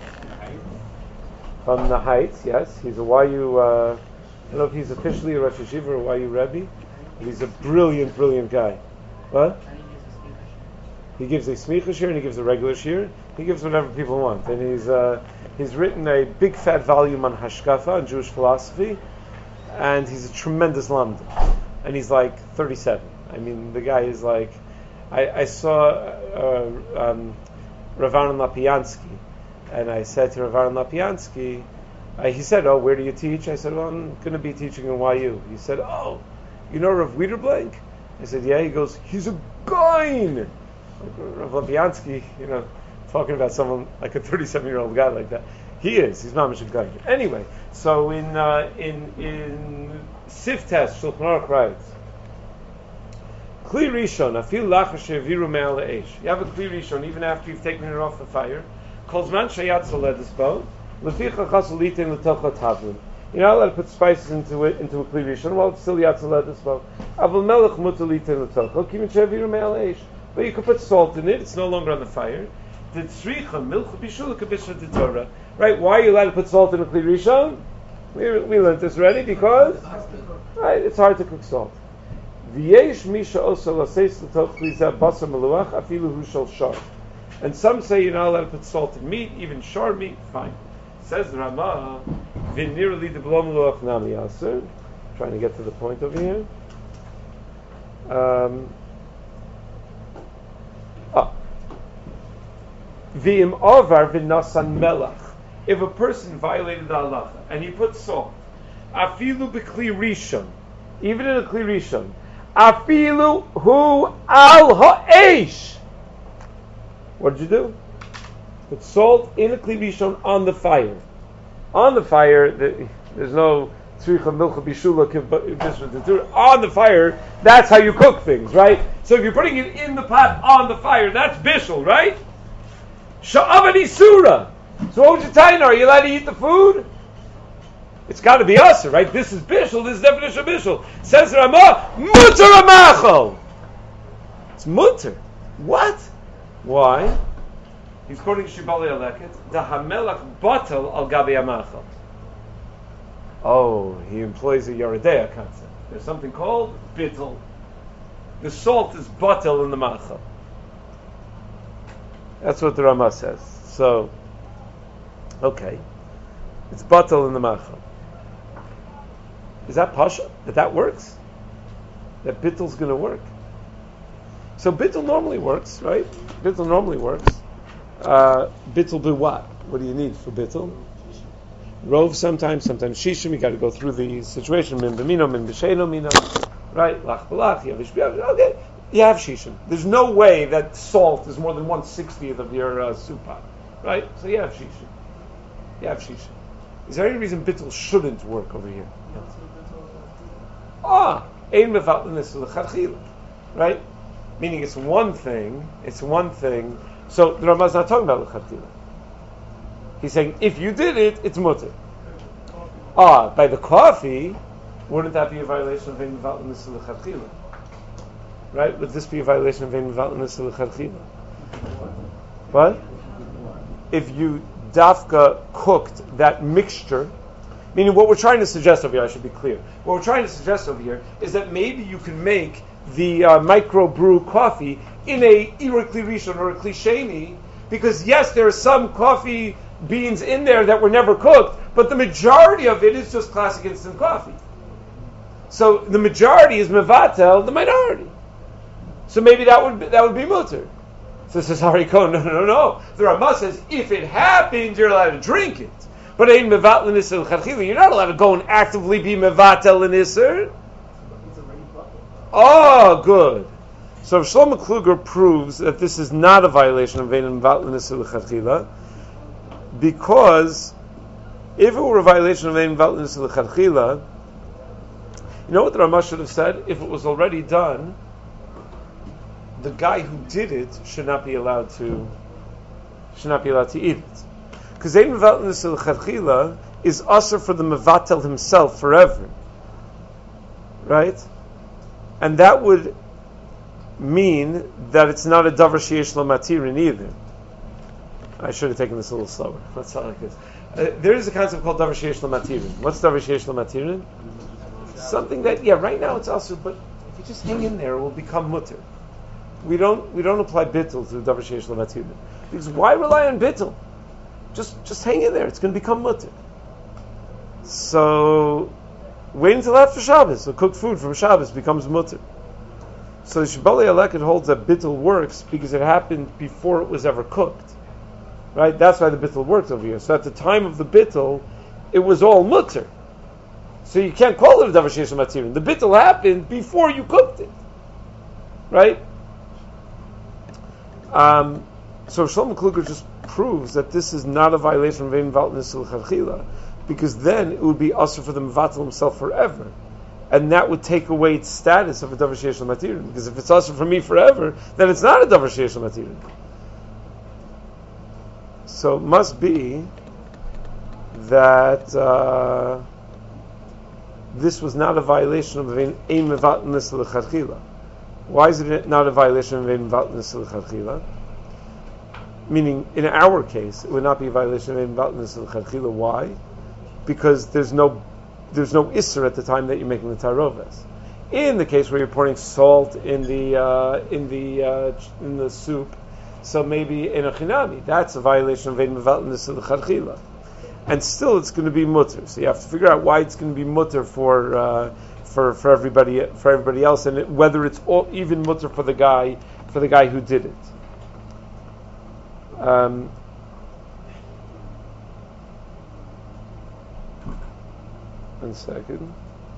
From the Heights, yes. He's a Y U, uh, I don't know if he's officially a Rosh Hashiva or a Y U Rebbe, but he's a brilliant, brilliant guy. What? He gives a smicha shir and he gives a regular shir. He gives whatever people want. And he's uh, he's written a big fat volume on Hashkafa, on Jewish philosophy, and he's a tremendous lamda. And he's like thirty-seven. I mean, the guy is like, I, I saw uh, um, Rav Aaron Lapiansky, and I said to Rav Aaron Lapiansky, uh, he said, "Oh, where do you teach?" I said, "Well, I'm going to be teaching in Y U." He said, "Oh, you know Rav Wiederblank?" I said, "Yeah." He goes, "He's a guy." Rav Lapiansky, you know, talking about someone like a thirty-seven-year-old guy like that. He is. He's not much a guy. Anyway, so in uh, in in Sif Tes, Shulchan Aruch writes, Kli Rishon, afil lacha she'aviru me'al ha'esh. You have a Kli Rishon even after you've taken it off the fire. Kol zman sheyatz ledisbo, leficha chas litin l'tocha tavlin. You're not allowed to put spices into it, into a Kli Rishon, while it's still yatz ledisbo. Avol melech mutar litin l'tocha, kimin she'aviru me'al ha'esh. But you could put salt in it, it's no longer on the fire. The tzricha, milch, bishul, kabisha, the Torah. Right, why are you allowed to put salt in a Kli Rishon? We, we learned this already, because right, it's hard to cook salt. V'yesh misha osa laseis l'toch liza basar meluach afilu hu shel shar. And some say you're not allowed to put salt in meat, even shar meat, fine. Says the Ramah, v'nir li deblo meluach nami aser. Trying to get to the point over here. Um... V'im avar v'nasan melach. If a person violated the halacha and he put salt, afilu b'kli rishon, even in a kli rishon, afilu hu al ha'esh. What did you do? Put salt in a kli rishon on the fire. On the fire, the, there's no tzricha milcha bishula on the fire. That's how you cook things, right? So if you're putting it in the pot on the fire, that's bishul, right? Sha'avani surah. So what would you tell you? Are you allowed to eat the food? It's got to be us, right? This is bishul. This is definition of bishul. Says Ramah, mutar amachol. It's mutar. What? Why? He's quoting Shibali Aleket. The hamelach batal al gabi amachol. Oh, he employs a Yeridea concept. There's something called bittul. The salt is batal in the machal. That's what the Ramah says. So, okay. It's batal in the machal. Is that pasha? That that works? That bittel's going to work? So bittul normally works, right? Bittul normally works. Uh, bittul do what? What do you need for bittul? Rove sometimes, sometimes shishim. You got to go through the situation. Min b'mino, min b'sheino mino. Right? Lach b'lach. You have ishbiyah. Okay. You have shishim. There's no way that salt is more than one sixtieth of your uh, soup pot. Right? So you have shishim. You have shishim. Is there any reason bittul shouldn't work over here? No. Ah, ein mevatlenis l'chadchila. Right? Meaning it's one thing, it's one thing. So the Ramah's not talking about l'chadchila. He's saying if you did it, it's mutter. Ah, by the coffee, wouldn't that be a violation of ein mevatlenis l'chadchila? Right? Would this be a violation of ein mevatlenis l'chadchila? What? If you dafka cooked that mixture, meaning what we're trying to suggest over here, I should be clear. What we're trying to suggest over here is that maybe you can make the uh, microbrew coffee in a irikli rishon or a klisheni, because yes, there are some coffee beans in there that were never cooked, but the majority of it is just classic instant coffee. So the majority is mevatel, the minority. So maybe that would be, that would be mutter. So says Hari Cohen, no, no, no, no. The Ramah says if it happens, you're allowed to drink it. But ain't mevatel l'nisr l'chadchila. You're not allowed to go and actively be mevatel l'nisr. Oh, good. So Shlomo Kluger proves that this is not a violation of ein mevatel l'nisr l'chadchila, because if it were a violation of ein mevatel l'nisr l'chadchila, you know what the Ramah should have said? If it was already done, the guy who did it should not be allowed to should not be allowed to eat it. Because ein mevatel l'nisr l'chadchila is usher for the mevatel himself forever. Right? And that would mean that it's not a davar sheyesh lo matirin either. I should have taken this a little slower. Let's start like this. Uh, there is a concept called davar sheyesh lo matirin. What's davar sheyesh lo matirin? Something that, yeah, right now it's also, but if you just hang in there, it will become mutter. We don't we don't apply bittul to the davar sheyesh lo matirin. Because why rely on bittul? Just just hang in there. It's going to become mutter. So wait until after Shabbos. So cooked food from Shabbos becomes mutter. So the Shibbolei Aleket holds that bittul works because it happened before it was ever cooked. Right? That's why the bittul works over here. So at the time of the bittul, it was all mutter. So you can't call it a davar sheyesh lo matirin. The bittul happened before you cooked it. Right? Um, so Shlomo Kluger just proves that this is not a violation of ein mevatel l'nisr l'chadchila, because then it would be usher for the mevatel himself forever, and that would take away its status of a davar sheyesh lo matirin. Because if it's usher for me forever, then it's not a davar sheyesh lo matirin. So it must be that uh, this was not a violation of ein mevatel l'nisr l'chadchila. Why is it not a violation of ein mevatel l'nisr l'chadchila? Meaning, in our case, it would not be a violation of ein mevatel l'nisr l'chadchila. Why? Because there's no there's no isser at the time that you're making the taroves. In the case where you're pouring salt in the uh, in the uh, in the soup, so maybe in a chinami, that's a violation of ein mevatel l'nisr l'chadchila, and still it's going to be mutter. So you have to figure out why it's going to be mutter for uh, for for everybody for everybody else, and it, whether it's all, even mutter for the guy for the guy who did it. Um, one second.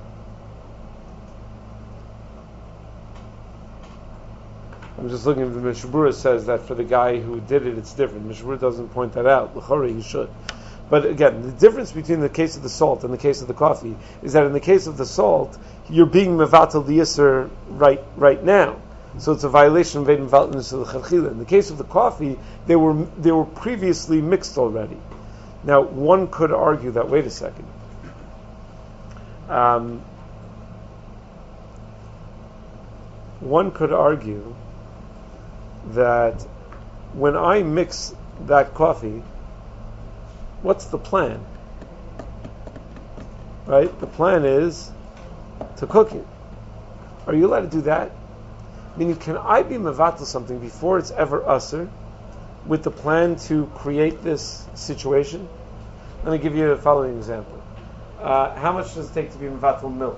I'm just looking at the Mishabura says that for the guy who did it, it's different. Mishabura doesn't point that out. L'chorei, he should. But again, the difference between the case of the salt and the case of the coffee is that in the case of the salt, you're being mevatel the yisr right right now. So it's a violation of ein mevatel l'nisr l'chadchila. In the case of the coffee, they were they were previously mixed already. Now, one could argue that, wait a second. Um, one could argue that when I mix that coffee, what's the plan? Right? The plan is to cook it. Are you allowed to do that? Meaning, can I be mevatel something before it's ever usher with the plan to create this situation? Let me give you the following example. uh, how much does it take to be mevatel milk?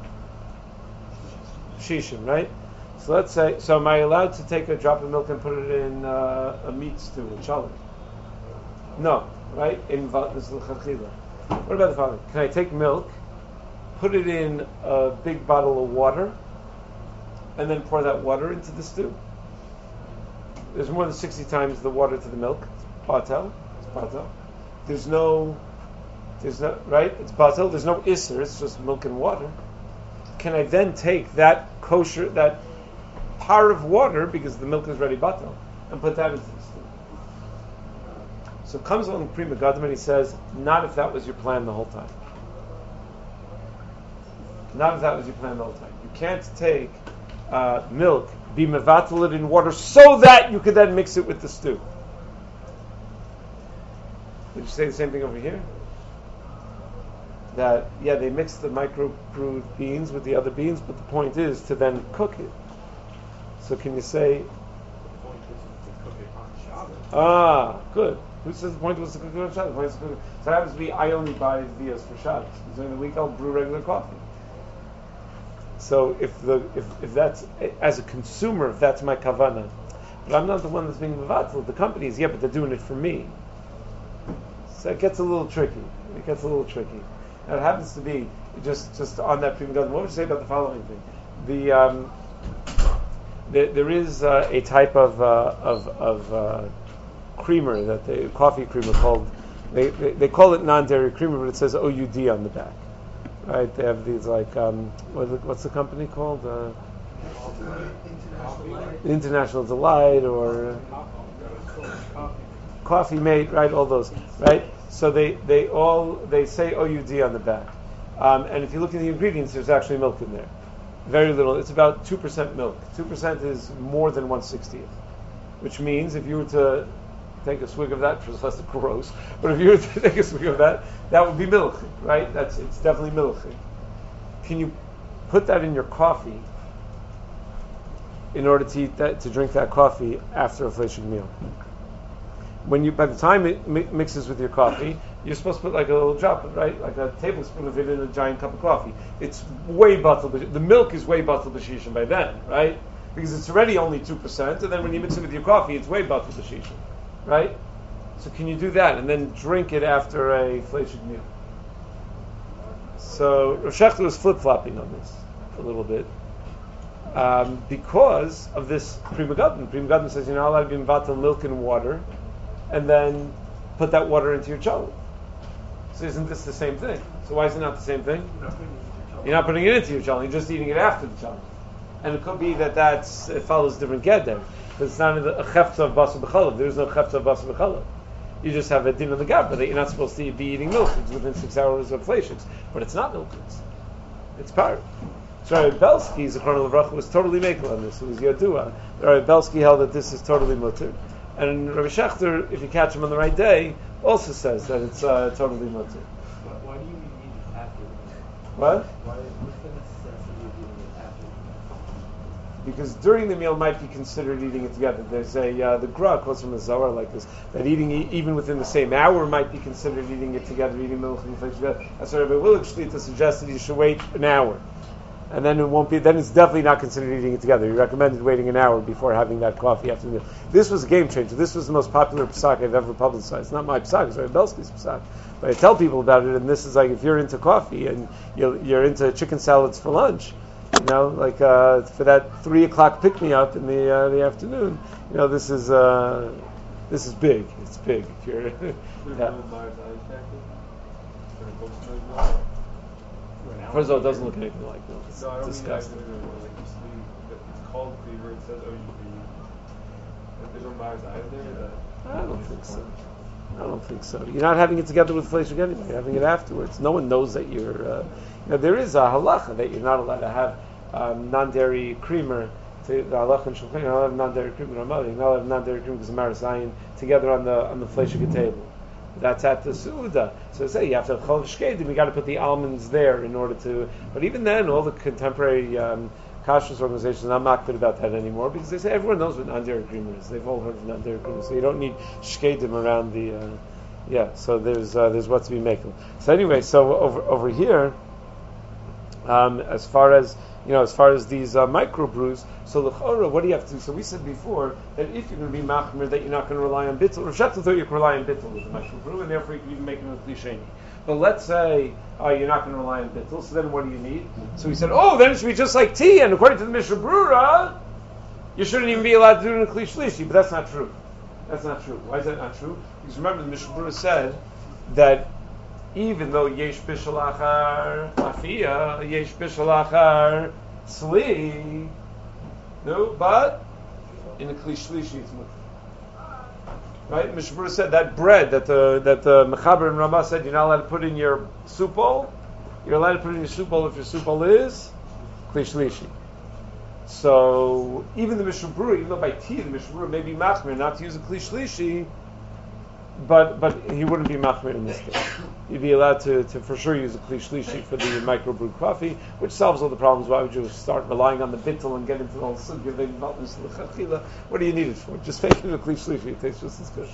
Shishim, right? So let's say, so am I allowed to take a drop of milk and put it in uh, a meat stew, a challah? No, right? In this is l'chachila. What about the following? Can I take milk, put it in a big bottle of water, and then pour that water into the stew? There's more than sixty times the water to the milk. It's batel. It's batel. There's no, there's no, right? It's batel. There's no isser. It's just milk and water. Can I then take that kosher, that par of water, because the milk is ready batel, and put that into the stew? So comes along Pri Megadim and he says, not if that was your plan the whole time. Not if that was your plan the whole time. You can't take uh, milk, be mevatel it in water, so that you could then mix it with the stew. Would you say the same thing over here? That, yeah, they mix the micro-brewed beans with the other beans, but the point is to then cook it. So can you say, ah, good. Who says the point was to cook it on Shabbos? The point is to cook it. So it happens to be, I only buy Vias for Shabbos. During the week I'll brew regular coffee. So if the if, if that's, as a consumer, if that's my kavanah, but I'm not the one that's being mevatel, the company is, yeah, but they're doing it for me. So it gets a little tricky. It gets a little tricky. And it happens to be, just, just on that Pri Megadim, what would you say about the following thing? The um, there, there is uh, a type of uh, of, of uh, creamer, that they, coffee creamer called, they, they they call it non-dairy creamer, but it says O U D on the back, right? They have these like, um, what, what's the company called? Uh, International Delight, or uh, Coffee Mate, right? All those, right? So they, they all, they say O U D on the back. Um, and if you look at the ingredients, there's actually milk in there. Very little. It's about two percent milk. two percent is more than one sixtieth. Which means if you were to take a swig of that, which is less than gross, but if you were to take a swig of that, that would be milk, right? That's, it's definitely milk. Can you put that in your coffee in order to eat that, to drink that coffee after a fleshig meal? When you, by the time it mi- mixes with your coffee, you're supposed to put like a little drop, right? Like a tablespoon of it in a giant cup of coffee. It's way batel. The milk is way batel b'shishim by then, right? Because it's already only two percent, and then when you mix it with your coffee, it's way batel b'shishim, right? So can you do that and then drink it after a fleshig meal? So Rav Shechter was flip-flopping on this a little bit. Um, because of this Pri Megadim. Pri Megadim says you're not allowed to be mevatel milk and water, and then put that water into your challah. So isn't this the same thing? So why is it not the same thing? You're not putting it into your challah, you're just eating it after the challah. And it could be that that's, it follows different get there. Because it's not a chefta of basar b'chalav. There's no chefta of basar b'chalav. You just have a din of the gabba that you're not supposed to be eating milk. It's within six hours of fleishiks. But it's not milk. It's, it's par. So Rabbi Belsky, Zichron Levrach, was totally makel on this. It was Yadua. Rabbi Belsky held that this is totally mutter. And Rabbi Shechter, if you catch him on the right day, also says that it's uh, totally mutter. Why, why do you eat it after? What? Why, what's the necessity of eating it after? Because during the meal might be considered eating it together. There's a uh, the Gra quotes from the Zohar like this, that eating e- even within the same hour might be considered eating it together, eating milk and fish together. That's why Rabbi Willig Shlita suggested you should wait an hour. And then it won't be. Then it's definitely not considered eating it together. He recommended waiting an hour before having that coffee after the meal. This was a game changer. This was the most popular psak I've ever publicized. Not my psak, it's Rabbi Belsky's psak. But I tell people about it, and this is like if you're into coffee and you're, you're into chicken salads for lunch, you know, like uh, for that three o'clock pick me up in the uh, the afternoon. You know, this is uh, this is big. It's big. If you're yeah. First of all, it doesn't look anything like milk. It's No, I don't disgusting. mean that. Like, just the, it's called cleaver. It says O U D. If there's no buyers out there, that I don't think so. I don't think so. You're not having it together with fleshig anyway. You're having it afterwards. No one knows that you're. Uh, you know, there is a halacha that you're not allowed to have um, non-dairy creamer. To the halacha and shulchan, you're not allowed to have non-dairy creamer. You're not allowed to have non-dairy creamer because of Maris Zayin together on the on the fleshig table. That's at the Su'uda. So say you have to have Chol Shkedim, you got to put the almonds there in order to. But even then, all the contemporary um, kashrus organizations are not makbid about that anymore because they say everyone knows what non-dairy creamer is. They've all heard of non-dairy creamer, so you don't need Shkedim around the uh, Yeah, so there's uh, there's what to be making. So anyway, so over over here, um, as far as you know, as far as these uh, microbrews, so l'chora, what do you have to do? So we said before that if you're going to be machmir, that you're not going to rely on bittul. Rav Shach thought you can rely on bittul with the microbrew, and therefore you can even make it with klisheni. But let's say uh, you're not going to rely on bittul, so then what do you need? So we said, oh, then it should be just like tea, and according to the Mishnah Brura, you shouldn't even be allowed to do it in klish shlishi, but that's not true. That's not true. Why is that not true? Because remember, the Mishnah Brura said that even though yesh bishul achar afia, yesh bishul achar sli, no, but in the klish shlishi it's mutter. Right? Mishnah Brura said that bread that the that the Mechaber and Ramah said you're not allowed to put in your soup bowl. You're allowed to put in your soup bowl if your soup bowl is klish shlishi. So even the Mishnah Brura, even though by tea the Mishnah Brura may be machmir not to use a klish shlishi, but but he wouldn't be machmir in this case. You'd be allowed to, to for sure use a klish shlishi for the microbrewed coffee, which solves all the problems. Why would you start relying on the bittul and get into the whole sugya of involvement in the chachila? What do you need it for? Just make it a klish shlishi. It tastes just as good.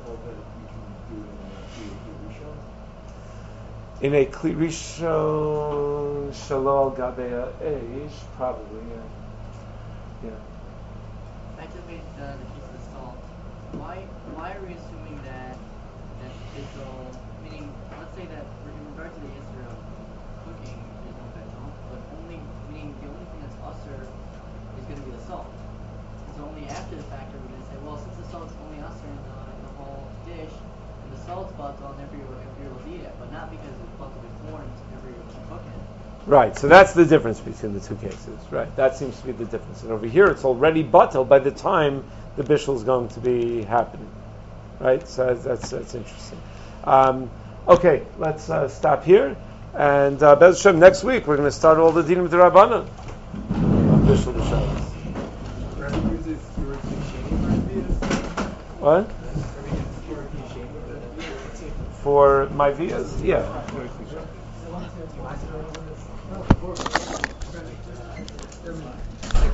In a kli rishon shalol gabea eish, probably, yeah. Yeah. Back to the, uh, the case of the salt. Why why are we assuming that that bittul, meaning let's say that in regard to the issue of cooking, there's no bittul, but only meaning the only thing that's usher is going to be the salt. So only after the fact are we going to say, well, since the salt's only usher in the, in the whole dish, and the salt's bottle, never you're able to eat it, but not because it's bottled before and never you're able to cook it. Right, so that's the difference between the two cases, right? That seems to be the difference. And over here, it's already bottled by the time the bishul is going to be happening, right? So that's that's, that's interesting. Um, okay, let's uh, stop here, and uh, Bez Hashem, next week we're going to start all the dinim with the Rabbanan on bishul b'Shabbos. What? For my vias, yeah. Never mind.